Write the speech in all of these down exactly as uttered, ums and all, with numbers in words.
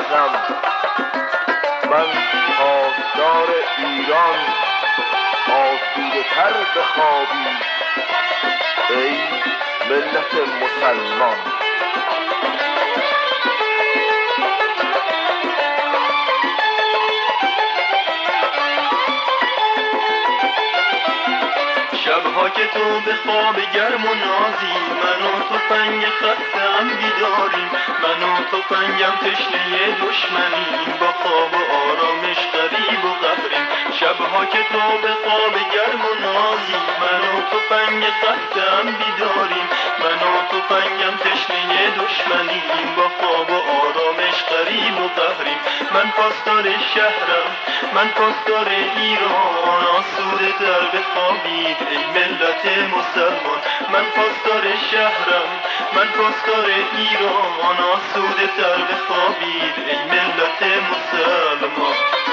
غم. من پاسدار ایران آسوده تر بخوابی ای ملت مسلمان. شبها که تو به خواب گرم و نازی، من و تفنگ خسته‌ام بیداریم، من و تفنگم تشنه دشمنیم، با خواب و آرامش غریب و قهریم. شبها که تو به خواب گرم و نازی، من و تفنگ خسته‌ام بیداریم، من و تفنگم تشنه دشمنیم، با خواب و آرامش غریب و قهریم. من پاسدار شهرم، من پاسدار ایران آسوده تر بخوابید ای ملت مسلمان. من پاسدار شهرم، من پاسدار ایران آسوده تر بخوابید ای ملت مسلمان.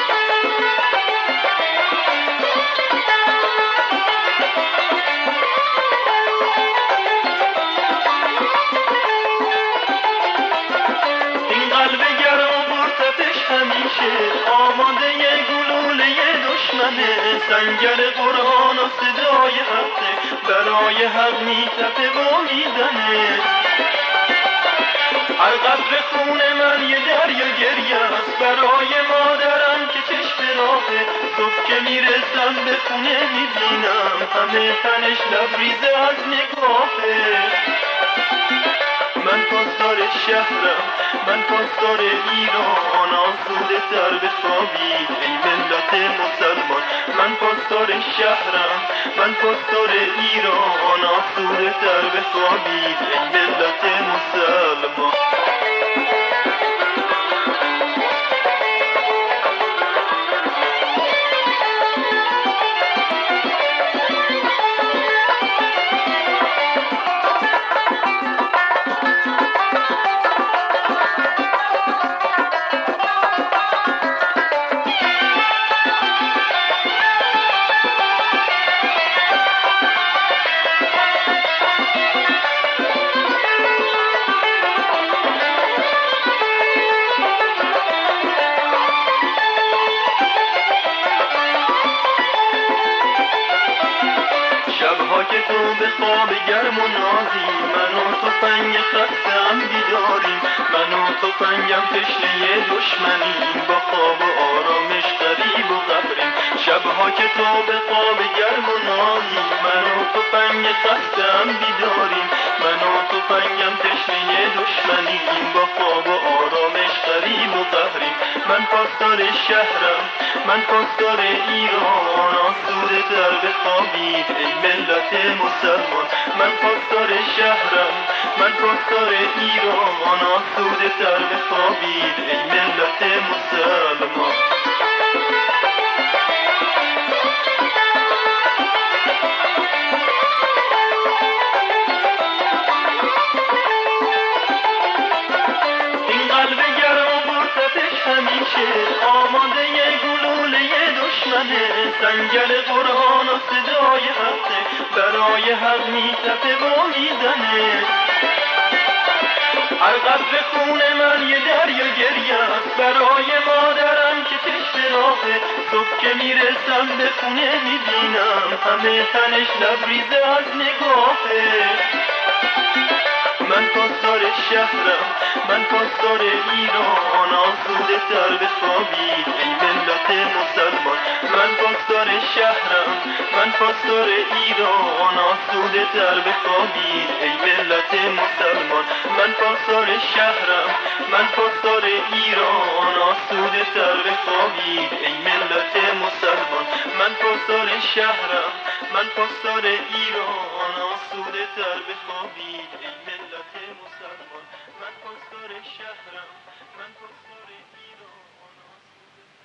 این قلب گرم و پرتپش همیشه آماده گلوله دشمنه، سنگر قرآن و صدای حقه برای حق میتپه و میزنه. هر قطره خون من یه دریا گریه است برای مادرم که چشم راهه. صبح که میرسم به خونه میبینم همه تنش لبریزه از نگاهه. من پاسدار شهرم، من پاسدار ایران آسوده تر بخوابید ای ملت مسلمان. من پاسدار شهرم، من پاسدار ایران آسوده تر بخوابید ای ملت مسلمان. شبها که تو به خواب گرم و نازی، من و تفنگ خسته‌ام بیداریم، من و تفنگم تشنه دشمنیم، با خواب و آرامش غریب و قهریم. شبها که تو به خواب گرم و نازی، من و تفنگ خسته‌ام بیداریم، من و تفنگم تشنه دشمنیم، با خواب و آرامش غریب و قهریم. من پاسدار شهرم، من پاسدار ایران آسوده تر بخوابید ای ملت مسلمان. من پاسدار شهرم، من پاسدار ایران آسوده تر بخوابید ای ملت مسلمان. این قلب گرم و پرتپش همیشه آماده گلوله دشمنه، سنگر قرآن و صدای حقه برای حق میتپه و میزنه. هر قطره خون من یه دریا گریه است برای مادرم که چشم راهه. صبح که میرسم به خونه میبینم همه تنش لبریزه از نگاهه. من پاسدار شهرم، من پاسدار ایران آسوده تر بخوابید ای ملت مسلمان. من پاسدار شهرم، من پاسدار ایران آسوده تر بخوابید ای ملت مسلمان. من پاسدار شهرم، من پاسدار ایران آسوده تر بخوابید ای ملت مسلمان. من پاسدار شهرم، من پاسدار ایران آسوده تر بخوابید ای ملت مسلمان. من پاسدار شهرم، من پاسدار